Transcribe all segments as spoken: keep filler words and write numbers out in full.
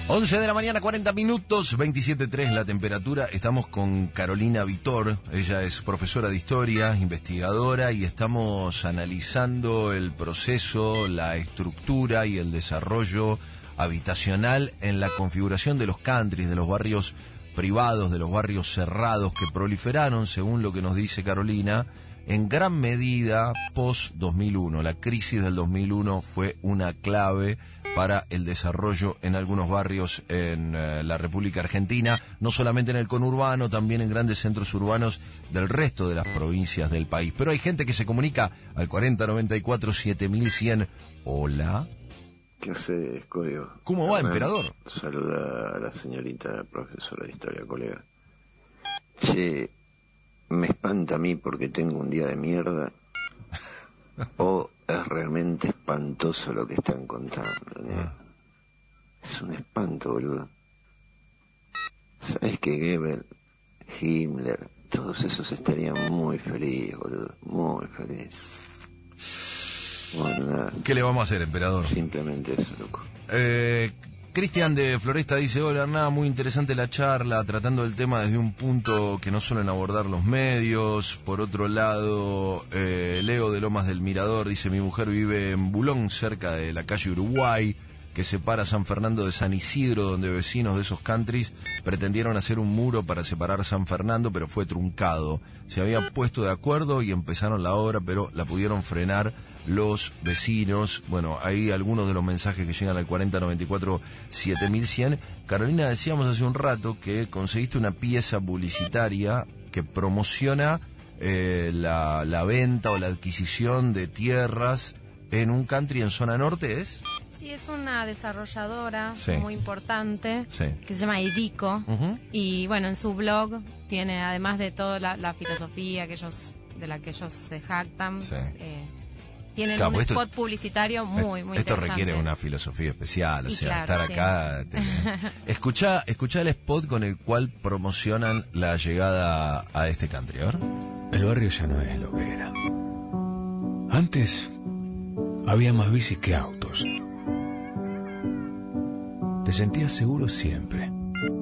once de la mañana, cuarenta minutos, veintisiete punto tres la temperatura. Estamos con Carolina Vitor. Ella es profesora de historia, investigadora, y estamos analizando el proceso, la estructura y el desarrollo habitacional en la configuración de los countries, de los barrios privados, de los barrios cerrados que proliferaron, según lo que nos dice Carolina, en gran medida post dos mil uno. La crisis del dos mil uno fue una clave para el desarrollo en algunos barrios en eh, la República Argentina, no solamente en el conurbano, también en grandes centros urbanos del resto de las provincias del país. Pero hay gente que se comunica al cuarenta noventa y cuatro siete mil cien. Hola. ¿Qué haces, Código? ¿Cómo va, emperador? Saluda a la señorita profesora de historia, colega. Che, me espanta a mí porque tengo un día de mierda. O es realmente espantoso lo que están contando, ¿eh? Es un espanto, boludo. ¿Sabes que Goebbels, Himmler, todos esos estarían muy felices, boludo? Muy felices. Bueno, nada. ¿Qué le vamos a hacer, emperador? Simplemente eso, loco. Eh... Cristian de Floresta dice: hola, Hernán, muy interesante la charla, tratando el tema desde un punto que no suelen abordar los medios. Por otro lado, eh, Leo de Lomas del Mirador dice: mi mujer vive en Bulón, cerca de la calle Uruguay, que separa San Fernando de San Isidro, donde vecinos de esos countries pretendieron hacer un muro para separar San Fernando, pero fue truncado. Se habían puesto de acuerdo y empezaron la obra, pero la pudieron frenar los vecinos. Bueno, ahí algunos de los mensajes que llegan al cuarenta noventa y cuatro siete mil cien. Carolina, decíamos hace un rato que conseguiste una pieza publicitaria que promociona eh, la, la venta o la adquisición de tierras en un country en zona norte, ¿es? Sí, es una desarrolladora sí. muy importante, sí. que se llama Edico, uh-huh. Y bueno, en su blog tiene, además de toda la, la filosofía que ellos, de la que ellos se jactan, sí. eh, tienen claro, un spot esto, publicitario muy, muy esto interesante. Esto requiere una filosofía especial, o y sea, claro, estar sí. acá... Te... escuchá, escuchá el spot con el cual promocionan la llegada a este country, ¿verdad? El barrio ya no es lo que era. Antes había más bicis que autos. Te sentías seguro siempre.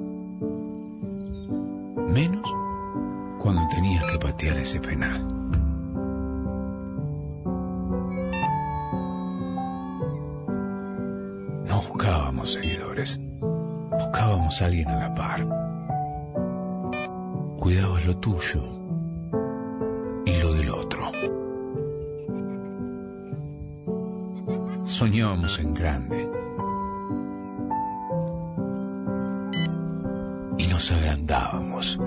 Menos cuando tenías que patear ese penal. No buscábamos seguidores. Buscábamos a alguien a la par. Cuidabas lo tuyo y lo del otro. Soñábamos en grande. Y nos agrandábamos.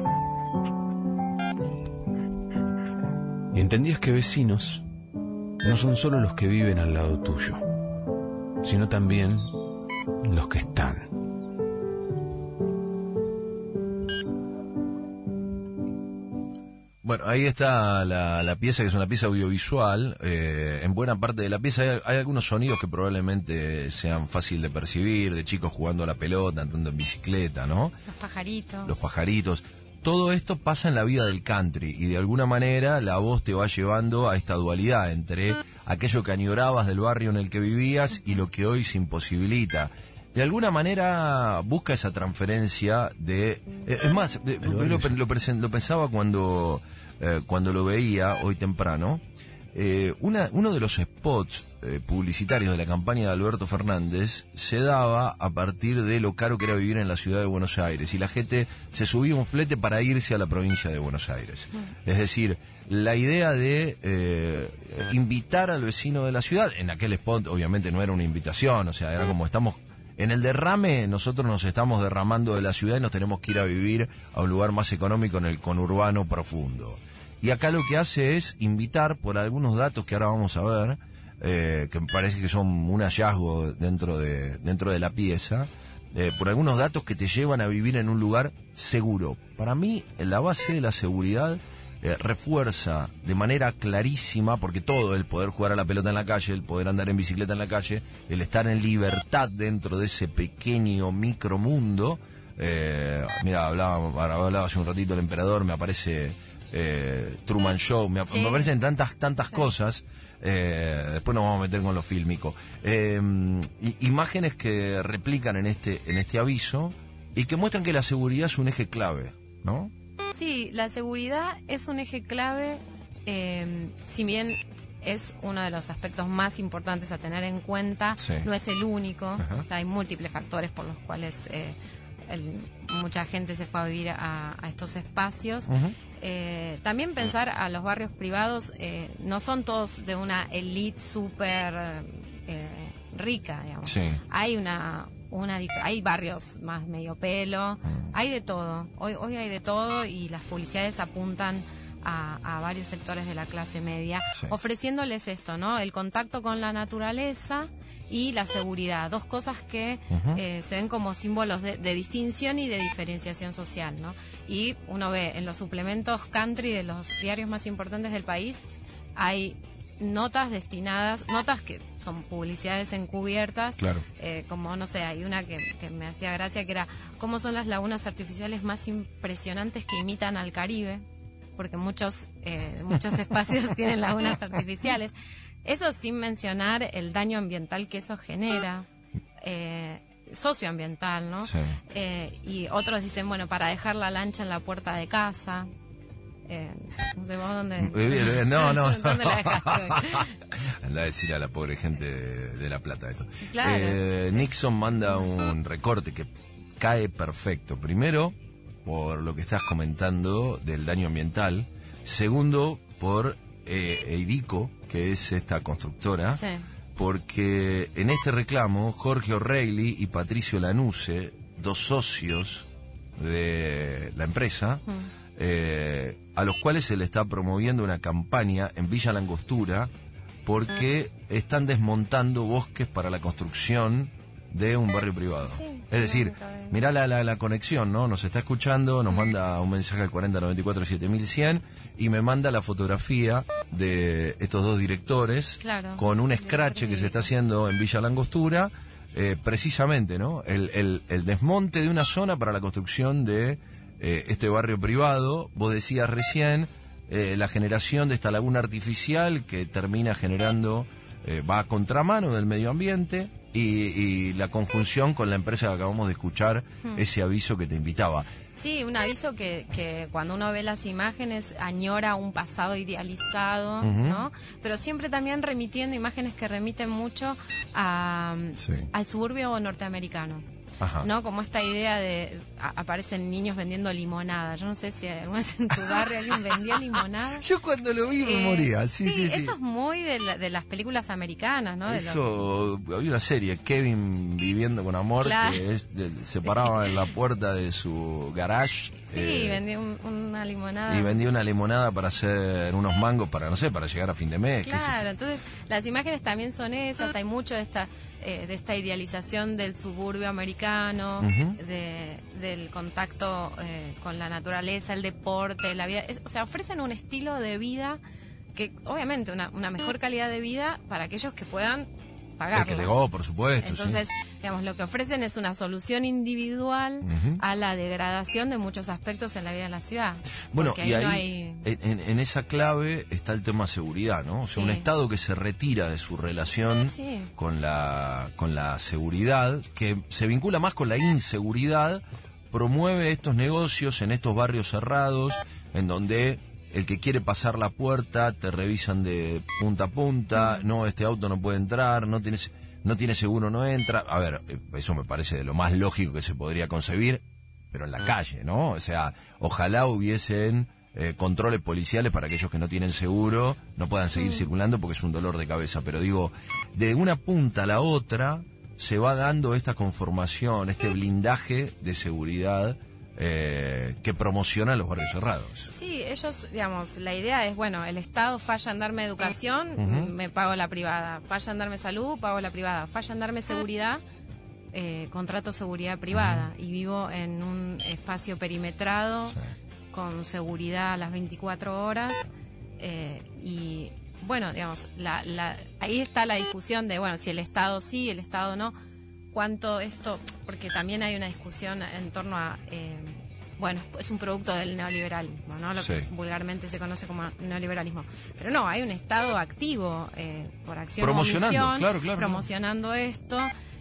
Y entendías que vecinos no son solo los que viven al lado tuyo, sino también los que están. Bueno, ahí está la, la pieza, que es una pieza audiovisual. Eh, en buena parte de la pieza hay, hay algunos sonidos que probablemente sean fácil de percibir, de chicos jugando a la pelota, andando en bicicleta, ¿no? Los pajaritos. Los pajaritos. Todo esto pasa en la vida del country, y de alguna manera la voz te va llevando a esta dualidad entre aquello que añorabas del barrio en el que vivías y lo que hoy se imposibilita. De alguna manera busca esa transferencia de... Eh, es más, de, lo, lo, lo, lo pensaba cuando, eh, cuando lo veía hoy temprano. Eh, una, uno de los spots eh, publicitarios de la campaña de Alberto Fernández se daba a partir de lo caro que era vivir en la ciudad de Buenos Aires, y la gente se subía un flete para irse a la provincia de Buenos Aires. Mm. Es decir, la idea de eh, invitar al vecino de la ciudad, en aquel spot obviamente no era una invitación, o sea, era como estamos... En el derrame, nosotros nos estamos derramando de la ciudad y nos tenemos que ir a vivir a un lugar más económico en el conurbano profundo. Y acá lo que hace es invitar, por algunos datos que ahora vamos a ver, eh, que me parece que son un hallazgo dentro de, dentro de la pieza, eh, por algunos datos que te llevan a vivir en un lugar seguro. Para mí, la base de la seguridad eh, refuerza de manera clarísima, porque todo, el poder jugar a la pelota en la calle, el poder andar en bicicleta en la calle, el estar en libertad dentro de ese pequeño micromundo. Eh, mira, hablaba, hablaba hace un ratito el emperador, me aparece eh, Truman Show, me, sí. me aparecen tantas tantas sí. cosas Eh, después nos vamos a meter con lo fílmico. Eh, imágenes que replican en este, en este aviso y que muestran que la seguridad es un eje clave, ¿no? Sí, la seguridad es un eje clave, eh, si bien es uno de los aspectos más importantes a tener en cuenta, sí. No es el único. Ajá. O sea, hay múltiples factores por los cuales eh, el, mucha gente se fue a vivir a, a estos espacios. Eh, también pensar a los barrios privados, eh, no son todos de una elite súper eh, rica, digamos. Sí. Hay una... Una, hay barrios más medio pelo, hay de todo, hoy, hoy hay de todo y las publicidades apuntan a, a varios sectores de la clase media, sí. Ofreciéndoles esto, ¿no? El contacto con la naturaleza y la seguridad, dos cosas que uh-huh. eh, se ven como símbolos de, de distinción y de diferenciación social, ¿no? Y uno ve en los suplementos country de los diarios más importantes del país, hay notas destinadas, notas que son publicidades encubiertas, claro. eh, como no sé, hay una que, que me hacía gracia que era cómo son las lagunas artificiales más impresionantes que imitan al Caribe, porque muchos eh, muchos espacios tienen lagunas artificiales, eso sin mencionar el daño ambiental que eso genera, eh, socioambiental, ¿no? Sí. Eh, y otros dicen, bueno, para dejar la lancha en la puerta de casa. Eh, no sé vos dónde. No, no. ¿Dónde la dejaste? Anda a decir a la pobre gente de, de La Plata esto. Claro. Eh, Nixon manda un recorte que cae perfecto. Primero, por lo que estás comentando del daño ambiental. Segundo, por eh, Eidico, que es esta constructora. Sí. Porque en este reclamo, Jorge O'Reilly y Patricio Lanuse, dos socios de la empresa, mm. Eh, a los cuales se le está promoviendo una campaña en Villa Langostura porque están desmontando bosques para la construcción de un barrio privado. Sí, es decir, mirá la, la, la conexión, ¿no? Nos está escuchando, nos manda un mensaje al cuarenta noventa y cuatro siete mil cien y me manda la fotografía de estos dos directores, claro, con un escrache que se está haciendo en Villa Langostura, eh, precisamente, ¿no? El, el, el desmonte de una zona para la construcción de Eh, este barrio privado. Vos decías recién eh, la generación de esta laguna artificial que termina generando, eh, va a contramano del medio ambiente y, y la conjunción con la empresa que acabamos de escuchar, hmm. ese aviso que te invitaba. Sí, un aviso que, que cuando uno ve las imágenes añora un pasado idealizado, uh-huh. ¿no? Pero siempre también remitiendo imágenes que remiten mucho a, sí. al suburbio norteamericano. Ajá. ¿No? Como esta idea de a, aparecen niños vendiendo limonada. Yo no sé si alguna vez en tu barrio alguien vendía limonada. Yo cuando lo vi me eh, moría. Sí, sí, sí. Eso sí. Es muy de, la, de las películas americanas, ¿no? De eso, lo... había una serie, Kevin viviendo con amor, claro. que es, de, se paraba en la puerta de su garage. Sí, eh, vendía un, una limonada. Y vendía una limonada para hacer unos mangos para, no sé, para llegar a fin de mes. Claro, entonces las imágenes también son esas, hay mucho de esta... Eh, de esta idealización del suburbio americano, uh-huh. de, del contacto eh, con la naturaleza, el deporte, la vida, es, o sea, ofrecen un estilo de vida que obviamente una, una mejor calidad de vida para aquellos que puedan pagarlo. El que llegó, por supuesto. Entonces, sí. digamos, lo que ofrecen es una solución individual uh-huh. a la degradación de muchos aspectos en la vida de la ciudad. Bueno, y ahí, ahí no hay... en, en esa clave está el tema seguridad, ¿no? O sea, sí. un Estado que se retira de su relación sí. con la con la seguridad, que se vincula más con la inseguridad, promueve estos negocios en estos barrios cerrados, en donde el que quiere pasar la puerta te revisan de punta a punta, no, este auto no puede entrar, no tiene, no tiene seguro, no entra. A ver, eso me parece de lo más lógico que se podría concebir, pero en la calle, ¿no? O sea, ojalá hubiesen eh, controles policiales para aquellos que no tienen seguro, no puedan seguir mm. circulando porque es un dolor de cabeza. Pero digo, de una punta a la otra se va dando esta conformación, este blindaje de seguridad Eh, que promociona los barrios cerrados. Sí, ellos, digamos, la idea es, bueno, el Estado falla en darme educación, uh-huh. me pago la privada, falla en darme salud, pago la privada, falla en darme seguridad, eh, contrato seguridad privada, uh-huh. y vivo en un espacio perimetrado, sí. con seguridad a las veinticuatro horas, eh, y bueno, digamos, la, la, ahí está la discusión de, bueno, si el Estado sí, el Estado no, cuánto esto, porque también hay una discusión en torno a eh, bueno, es un producto del neoliberalismo, ¿no? Lo sí. que vulgarmente se conoce como neoliberalismo. Pero no, hay un Estado activo eh, por acción promocionando, omisión, claro, claro, promocionando claro. esto,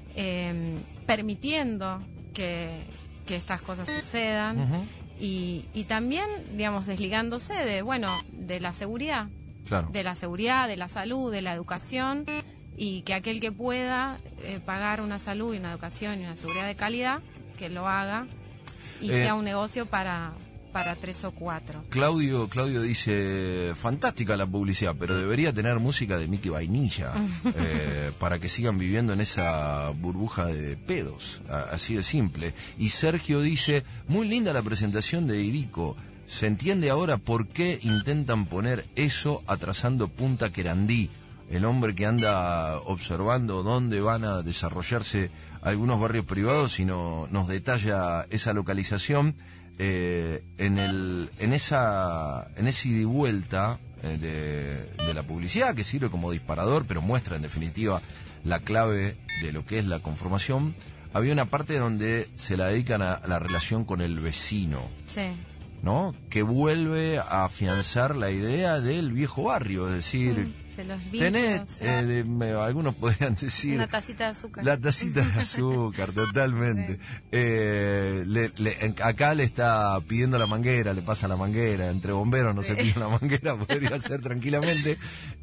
eh, permitiendo que, que estas cosas sucedan uh-huh. y, y también, digamos, desligándose de, bueno, de la seguridad, claro. de la seguridad, de la salud, de la educación, y que aquel que pueda eh, pagar una salud y una educación y una seguridad de calidad, que lo haga y eh, sea un negocio para para tres o cuatro. Claudio Claudio dice, fantástica la publicidad, pero debería tener música de Mickey Vainilla eh, para que sigan viviendo en esa burbuja de pedos, así de simple. Y Sergio dice, muy linda la presentación de Irico, se entiende ahora por qué intentan poner eso atrasando Punta Querandí, el hombre que anda observando dónde van a desarrollarse algunos barrios privados y no, nos detalla esa localización eh, en el en esa en ese ida y vuelta eh, de, de la publicidad, que sirve como disparador, pero muestra en definitiva la clave de lo que es la conformación. Había una parte donde se la dedican a, a la relación con el vecino, sí, ¿no? Que vuelve a afianzar la idea del viejo barrio, es decir, sí. De los vínculos, tenés, eh, de, me, algunos podrían decir... Una tacita de azúcar. La tacita de azúcar, totalmente. Sí. Eh, le, le, acá le está pidiendo la manguera, le pasa la manguera, entre bomberos no sí. se pide la manguera, podría ser tranquilamente.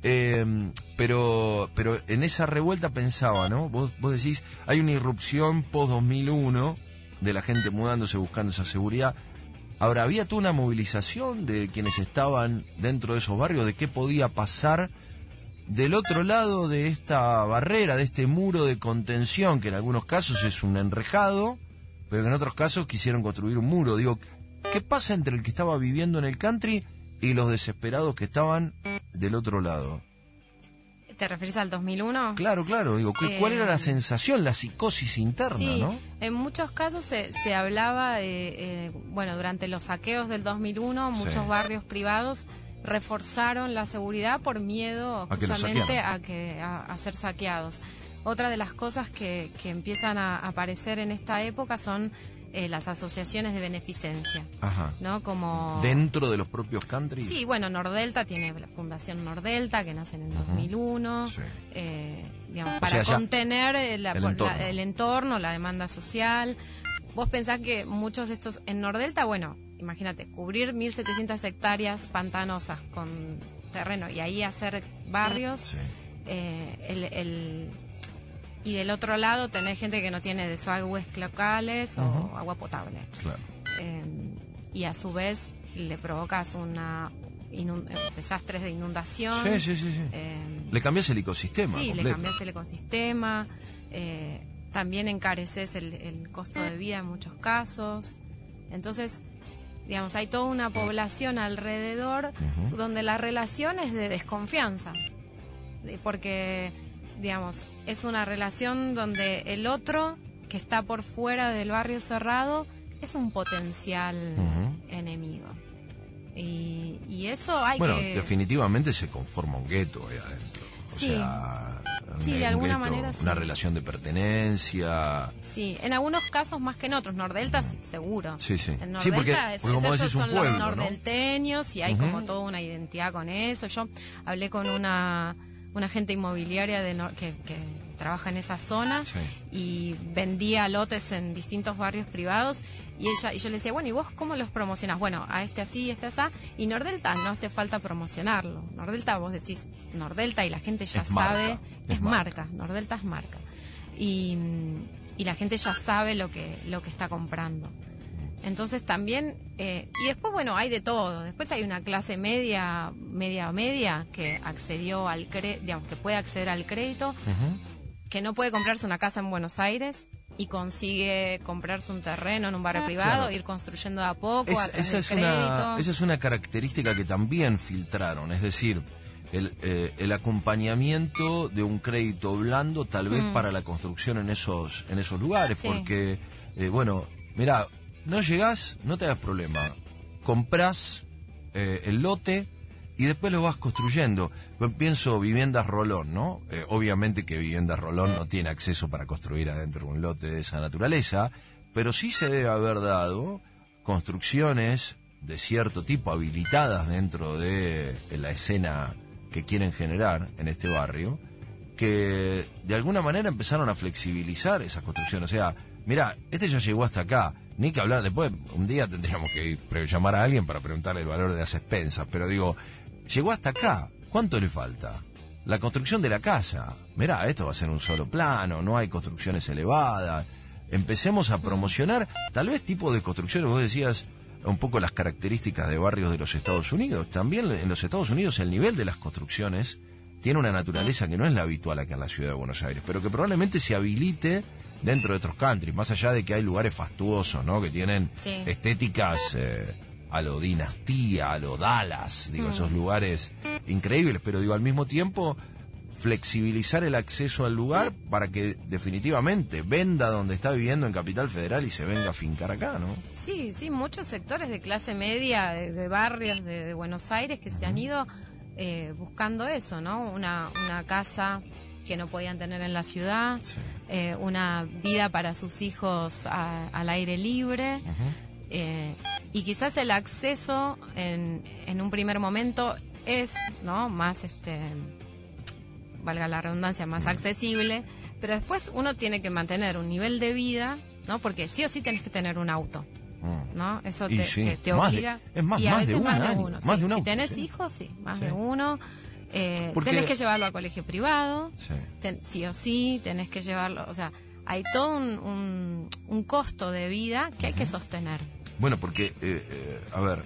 Eh, pero pero en esa revuelta pensaba, ¿no? Vos, vos decís, hay una irrupción post dos mil uno de la gente mudándose, buscando esa seguridad. Ahora, había toda una movilización de quienes estaban dentro de esos barrios, de qué podía pasar del otro lado de esta barrera, de este muro de contención, que en algunos casos es un enrejado, pero en otros casos quisieron construir un muro. Digo, ¿qué pasa entre el que estaba viviendo en el country y los desesperados que estaban del otro lado? ¿Te refieres al dos mil uno? Claro, claro. Digo, ¿cuál eh, era la sensación, la psicosis interna, sí, no? En muchos casos se, se hablaba, de, eh, bueno, durante los saqueos del dos mil uno, muchos sí. barrios privados reforzaron la seguridad por miedo justamente a, que a, a ser saqueados. Otra de las cosas que, que empiezan a aparecer en esta época son eh, las asociaciones de beneficencia. Ajá. ¿No? Como dentro de los propios country. Sí, bueno, Nordelta tiene la Fundación Nordelta, que nace en el uh-huh. dos mil uno, sí. eh, digamos, para o sea, contener la, el, entorno. La, el entorno, la demanda social. Vos pensás que muchos de estos en Nordelta, bueno, imagínate, cubrir mil setecientas hectáreas pantanosas con terreno y ahí hacer barrios, sí. eh, el, el, y del otro lado tener gente que no tiene desagües locales uh-huh. o agua potable. Claro. Eh, y a su vez le provocas una inund- desastres de inundación. Sí, sí, sí. sí. Eh, le cambias el ecosistema. Sí, completo. le cambias el ecosistema. Eh, también encareces el, el costo de vida en muchos casos. Entonces, digamos, hay toda una población alrededor uh-huh. donde la relación es de desconfianza, porque, digamos, es una relación donde el otro que está por fuera del barrio cerrado es un potencial uh-huh. enemigo. Y, y eso hay bueno, que... Bueno, definitivamente se conforma un gueto ahí adentro. O sí. sea, sí, de alguna gueto, manera sí. Una relación de pertenencia. Sí, en algunos casos más que en otros. Nordelta, mm. seguro. Sí, sí. En Nordelta, sí, porque, es, porque como ellos son pueblo, los nordelteños, ¿no? Y hay uh-huh. como toda una identidad con eso. Yo hablé con una, una agente inmobiliaria de no, que, que trabaja en esa zona sí. y vendía lotes en distintos barrios privados. Y ella y yo le decía, bueno, ¿y vos cómo los promocionás? Bueno, a este así, este así. Y Nordelta no hace falta promocionarlo. Nordelta, vos decís Nordelta y la gente ya es sabe, marca. es, es marca. marca, Nordelta es marca. Y, y la gente ya sabe lo que, lo que está comprando. Entonces también, eh, y después, bueno, hay de todo. Después hay una clase media, media, media, que accedió al crédito, digamos, que puede acceder al crédito, uh-huh. que no puede comprarse una casa en Buenos Aires, y consigue comprarse un terreno en un barrio privado, claro. ir construyendo de a poco, es, a través esa, es del una, esa es una característica que también filtraron, es decir, el, eh, el acompañamiento de un crédito blando tal vez mm. para la construcción en esos en esos lugares, sí. porque, eh, bueno, mirá, no llegás, no te hagas problema, comprás eh, el lote y después lo vas construyendo. Yo pienso Viviendas Rolón, ¿no? Eh, obviamente que Viviendas Rolón no tiene acceso para construir adentro un lote de esa naturaleza, pero sí se debe haber dado construcciones de cierto tipo habilitadas dentro de la escena que quieren generar en este barrio, que de alguna manera empezaron a flexibilizar esas construcciones. O sea, mirá, este ya llegó hasta acá, ni que hablar, después un día tendríamos que ir, llamar a alguien para preguntarle el valor de las expensas, pero digo, llegó hasta acá, ¿cuánto le falta? La construcción de la casa, mirá, esto va a ser un solo plano, no hay construcciones elevadas. Empecemos a promocionar tal vez tipo de construcciones, vos decías un poco las características de barrios de los Estados Unidos. También en los Estados Unidos el nivel de las construcciones tiene una naturaleza que no es la habitual acá en la ciudad de Buenos Aires, pero que probablemente se habilite dentro de otros countries, más allá de que hay lugares fastuosos, ¿no? Que tienen sí. estéticas eh, a lo Dinastía, a lo Dallas, digo, mm. esos lugares increíbles, pero digo, al mismo tiempo flexibilizar el acceso al lugar para que definitivamente venda donde está viviendo en Capital Federal y se venga a fincar acá, ¿no? Sí, sí, muchos sectores de clase media, de, de barrios de, de Buenos Aires que uh-huh. se han ido eh, buscando eso, ¿no? Una, una casa que no podían tener en la ciudad, sí. eh, una vida para sus hijos a, al aire libre, uh-huh. eh, y quizás el acceso en, en un primer momento es, ¿no? Más este... valga la redundancia, más accesible, pero después uno tiene que mantener un nivel de vida, ¿no? Porque sí o sí tenés que tener un auto, ¿no? Eso te, sí, te, te obliga. De, es más, y a más veces de más un de año, uno. Más sí. de un auto, si tenés sí. hijos, sí, más sí. de uno. Eh, Porque... tenés que llevarlo a colegio privado, sí. ten, sí o sí, tenés que llevarlo, o sea, hay todo un, un, un costo de vida que uh-huh. hay que sostener. Bueno, porque, eh, eh, a ver,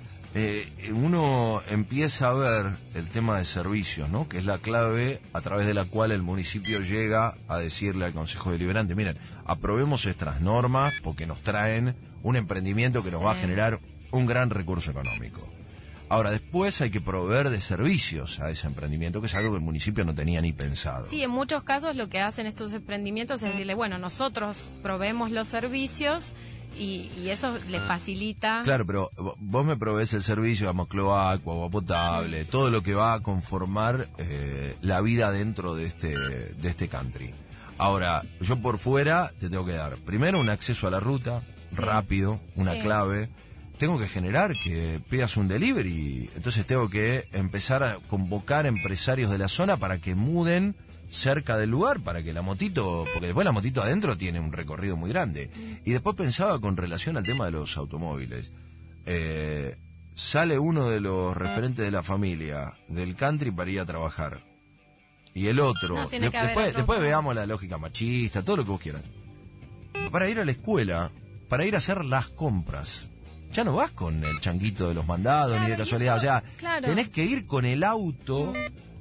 Eh, uno empieza a ver el tema de servicios, ¿no? Que es la clave a través de la cual el municipio llega a decirle al Consejo Deliberante, miren, aprobemos estas normas porque nos traen un emprendimiento que nos sí. va a generar un gran recurso económico. Ahora, después hay que proveer de servicios a ese emprendimiento, que es algo que el municipio no tenía ni pensado. Sí, en muchos casos lo que hacen estos emprendimientos es decirle, bueno, nosotros proveemos los servicios y, y eso le facilita. Claro, pero vos me provees el servicio, digamos, cloaca, agua potable, sí. todo lo que va a conformar eh, la vida dentro de este, de este country. Ahora, yo por fuera te tengo que dar, primero, un acceso a la ruta, sí. rápido, una sí. clave. Tengo que generar que pidas un delivery, entonces tengo que empezar a convocar empresarios de la zona para que muden cerca del lugar, para que la motito, porque después la motito adentro tiene un recorrido muy grande. Y después pensaba con relación al tema de los automóviles. Eh, sale uno de los referentes de la familia del country para ir a trabajar. Y el otro, no, de, después, otro después veamos la lógica machista, todo lo que vos quieras. Para ir a la escuela, para ir a hacer las compras. Ya no vas con el changuito de los mandados, claro, ni de casualidad, eso, o sea, claro. tenés que ir con el auto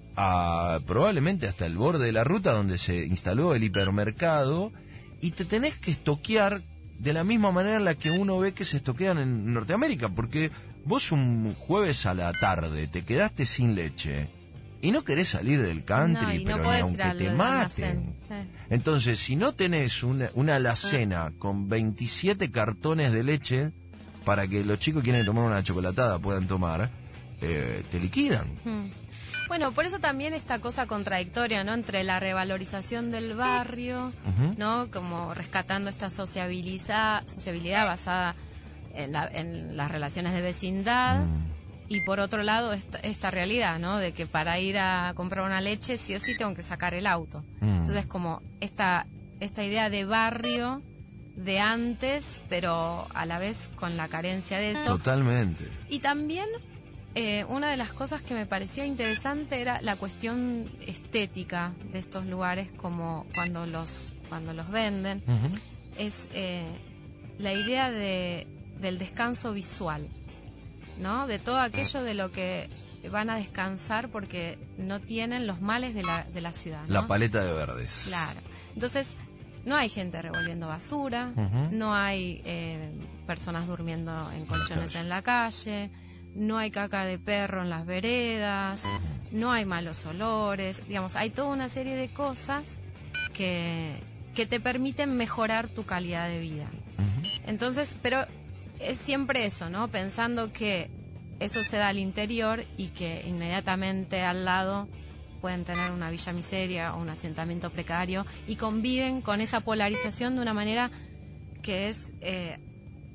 a, probablemente hasta el borde de la ruta donde se instaló el hipermercado, y te tenés que estoquear de la misma manera en la que uno ve que se estoquean en Norteamérica, porque vos un jueves a la tarde te quedaste sin leche y no querés salir del country, no, pero no ni aunque te maten. Sí. Entonces, si no tenés una, una alacena con veintisiete cartones de leche para que los chicos que quieren tomar una chocolatada puedan tomar, eh, te liquidan. Hmm. Bueno, por eso también esta cosa contradictoria, ¿no? Entre la revalorización del barrio, uh-huh. ¿no? Como rescatando esta sociabilidad, sociabilidad basada en, la, en las relaciones de vecindad, uh-huh. y por otro lado esta, esta realidad, ¿no? De que para ir a comprar una leche sí o sí tengo que sacar el auto. Uh-huh. Entonces como esta, esta idea de barrio de antes, pero a la vez con la carencia de eso. Totalmente. Y también eh, una de las cosas que me parecía interesante era la cuestión estética de estos lugares, como cuando los cuando los venden, uh-huh. es eh, la idea de del descanso visual, ¿no? De todo aquello de lo que van a descansar porque no tienen los males de la de la ciudad, ¿no? La paleta de verdes. Claro. Entonces no hay gente revolviendo basura, uh-huh. no hay eh, personas durmiendo en colchones en la calle, no hay caca de perro en las veredas, uh-huh. no hay malos olores, digamos, hay toda una serie de cosas que, que te permiten mejorar tu calidad de vida. Uh-huh. Entonces, pero es siempre eso, ¿no? Pensando que eso se da al interior y que inmediatamente al lado pueden tener una villa miseria o un asentamiento precario y conviven con esa polarización de una manera que es eh,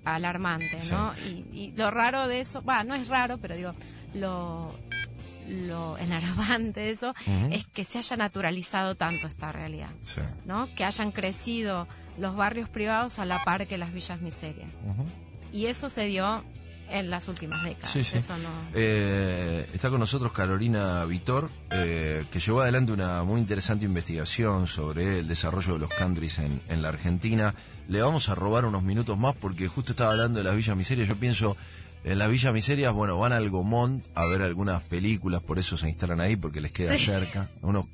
alarmante, ¿no? Sí. Y, y lo raro de eso, va, no es raro, pero digo, lo, lo enervante de eso uh-huh. es que se haya naturalizado tanto esta realidad, sí. ¿no? Que hayan crecido los barrios privados a la par que las villas miserias. Uh-huh. Y eso se dio en las últimas décadas. Sí, sí. Eso no... eh, está con nosotros Carolina Vitor, eh, que llevó adelante una muy interesante investigación sobre el desarrollo de los countries en, en la Argentina. Le vamos a robar unos minutos más porque justo estaba hablando de las villas miserias. Yo pienso, en las villas miserias, bueno, van al Gomont a ver algunas películas, por eso se instalan ahí, porque les queda sí. cerca. Unos,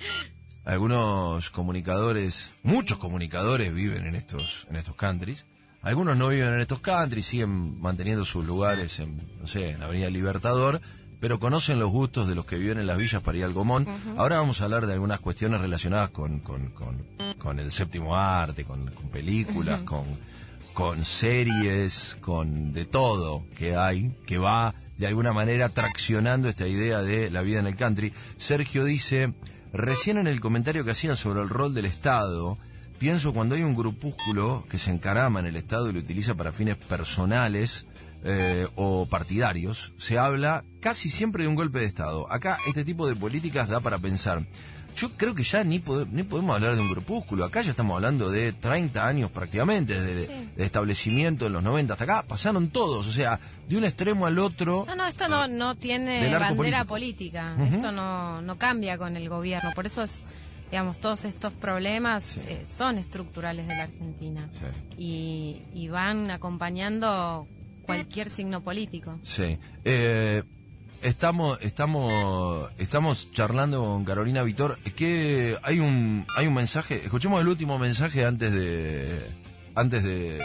algunos comunicadores, muchos comunicadores viven en estos, en estos countries. Algunos no viven en estos countries, siguen manteniendo sus lugares en, no sé, en Avenida Libertador, pero conocen los gustos de los que viven en las villas para ir al Gomont. Uh-huh. Ahora vamos a hablar de algunas cuestiones relacionadas con, con, con, con el séptimo arte, con, con películas, uh-huh. con, con series, con de todo que hay, que va de alguna manera traccionando esta idea de la vida en el country. Sergio dice, recién en el comentario que hacían sobre el rol del Estado, pienso cuando hay un grupúsculo que se encarama en el Estado y lo utiliza para fines personales eh, o partidarios, se habla casi siempre de un golpe de Estado. Acá este tipo de políticas da para pensar. Yo creo que ya ni, pod- ni podemos hablar de un grupúsculo. Acá ya estamos hablando de treinta años prácticamente, de, sí. de establecimiento en los noventa hasta acá. Pasaron todos, o sea, de un extremo al otro. No, no, esto no, no tiene bandera política. Uh-huh. Esto no, no cambia con el gobierno. Por eso es... Digamos, todos estos problemas sí. eh, son estructurales de la Argentina sí. y, y van acompañando cualquier signo político. Sí. Eh, estamos, estamos, estamos charlando con Carolina Vitor. Que hay un, hay un mensaje. Escuchemos el último mensaje antes de, antes de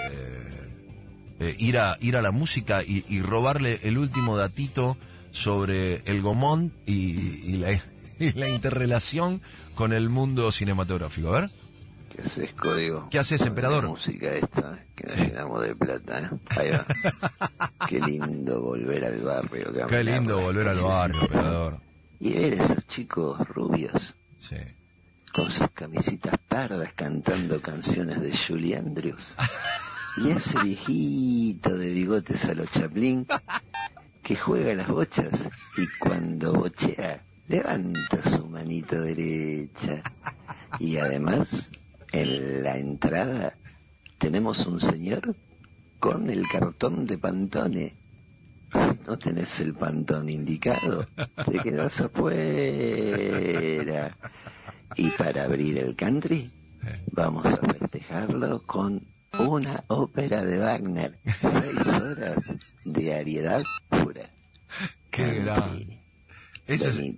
eh, ir a ir a la música y, y robarle el último datito sobre el Gomont y, y la y la interrelación con el mundo cinematográfico. A ver. ¿Qué haces, Código? ¿Qué haces, emperador? La música esta, que nos sí. llenamos de plata, ¿eh? Ahí va. Qué lindo volver al barrio. Que Qué lindo la volver al barrio, emperador. Y ver esos chicos rubios. Sí. Con sus camisitas pardas cantando canciones de Julie Andrews. Y ese viejito de bigotes a los Chaplin que juega las bochas y cuando bochea levanta su manito derecha. Y además, en la entrada, tenemos un señor con el cartón de Pantone. Si no tenés el Pantone indicado, te quedas afuera. Y para abrir el country, vamos a festejarlo con una ópera de Wagner. Seis horas de ariedad pura. ¡Qué grande! Eso es...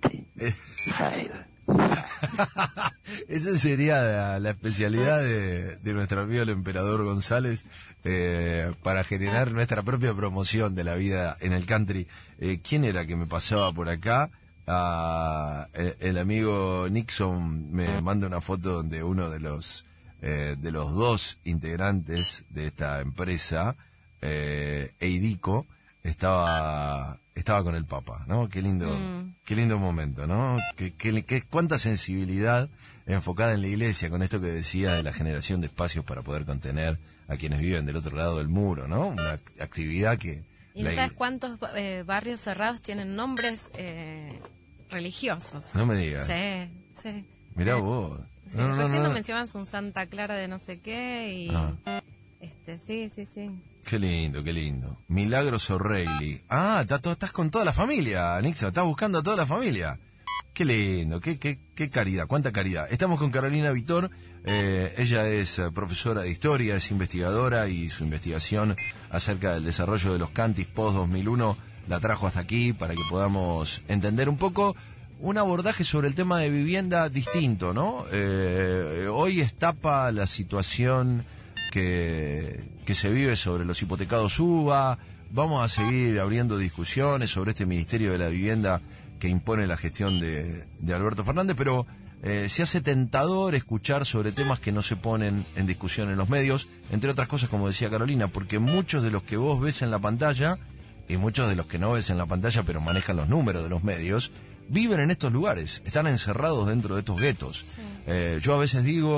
Esa sería la, la especialidad de, de nuestro amigo el emperador González eh, para generar nuestra propia promoción de la vida en el country. Eh, ¿Quién era que me pasaba por acá? Ah, el, el amigo Nixon me manda una foto donde uno de los eh, de los dos integrantes de esta empresa, eh, Eidico, estaba estaba con el Papa, ¿no? Qué lindo, mm. qué lindo momento, ¿no? Qué, qué, qué, cuánta sensibilidad enfocada en la iglesia con esto que decía de la generación de espacios para poder contener a quienes viven del otro lado del muro, ¿no? Una actividad que... ¿Y no sabes cuántos eh, barrios cerrados tienen nombres eh, religiosos? No me digas. Sí, sí. Mirá vos. Sí, no, no, recién no, no. mencionas un Santa Clara de no sé qué y... Ah. Este, sí, sí, sí. Qué lindo, qué lindo. Milagros O'Reilly. Ah, está to- estás con toda la familia, Nixon. Estás buscando a toda la familia. Qué lindo, qué, qué, qué caridad, cuánta caridad. Estamos con Carolina Vitor. Eh, ella es uh, profesora de historia, es investigadora y su investigación acerca del desarrollo de los countries post dos mil uno la trajo hasta aquí para que podamos entender un poco un abordaje sobre el tema de vivienda distinto, ¿no? Eh, hoy estapa la situación que, que se vive sobre los hipotecados U B A. Vamos a seguir abriendo discusiones sobre este Ministerio de la Vivienda que impone la gestión de, de Alberto Fernández, pero eh, se hace tentador escuchar sobre temas que no se ponen en discusión en los medios, entre otras cosas, como decía Carolina, porque muchos de los que vos ves en la pantalla, y muchos de los que no ves en la pantalla pero manejan los números de los medios, viven en estos lugares, están encerrados dentro de estos guetos. Sí. Eh, yo a veces digo...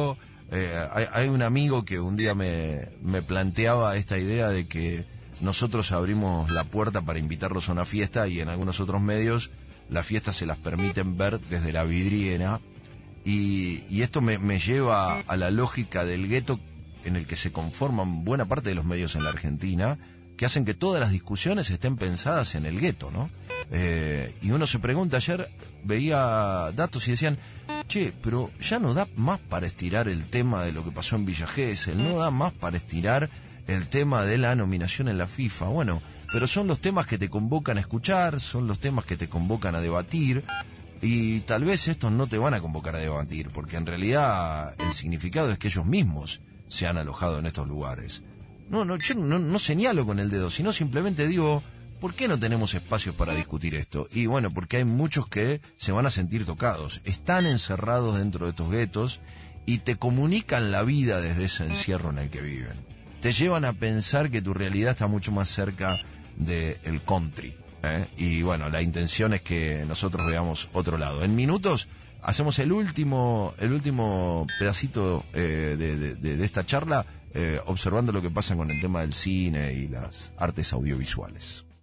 Eh, hay, hay un amigo que un día me, me planteaba esta idea de que nosotros abrimos la puerta para invitarlos a una fiesta y en algunos otros medios las fiestas se las permiten ver desde la vidriera, y, y esto me, me lleva a la lógica del gueto en el que se conforman buena parte de los medios en la Argentina, que hacen que todas las discusiones estén pensadas en el gueto, ¿no? Eh, y uno se pregunta, ayer veía datos y decían, che, pero ya no da más para estirar el tema de lo que pasó en Villa Gesell, no da más para estirar el tema de la nominación en la FIFA. Bueno, pero son los temas que te convocan a escuchar, son los temas que te convocan a debatir, y tal vez estos no te van a convocar a debatir, porque en realidad el significado es que ellos mismos se han alojado en estos lugares. No, no, yo no, no señalo con el dedo, sino simplemente digo, ¿por qué no tenemos espacios para discutir esto? Y bueno, porque hay muchos que se van a sentir tocados, están encerrados dentro de estos guetos y te comunican la vida desde ese encierro en el que viven. Te llevan a pensar que tu realidad está mucho más cerca del country, ¿eh? Y bueno, la intención es que nosotros veamos otro lado. En minutos hacemos el último, el último pedacito eh, de, de, de, de esta charla, eh, observando lo que pasa con el tema del cine y las artes audiovisuales.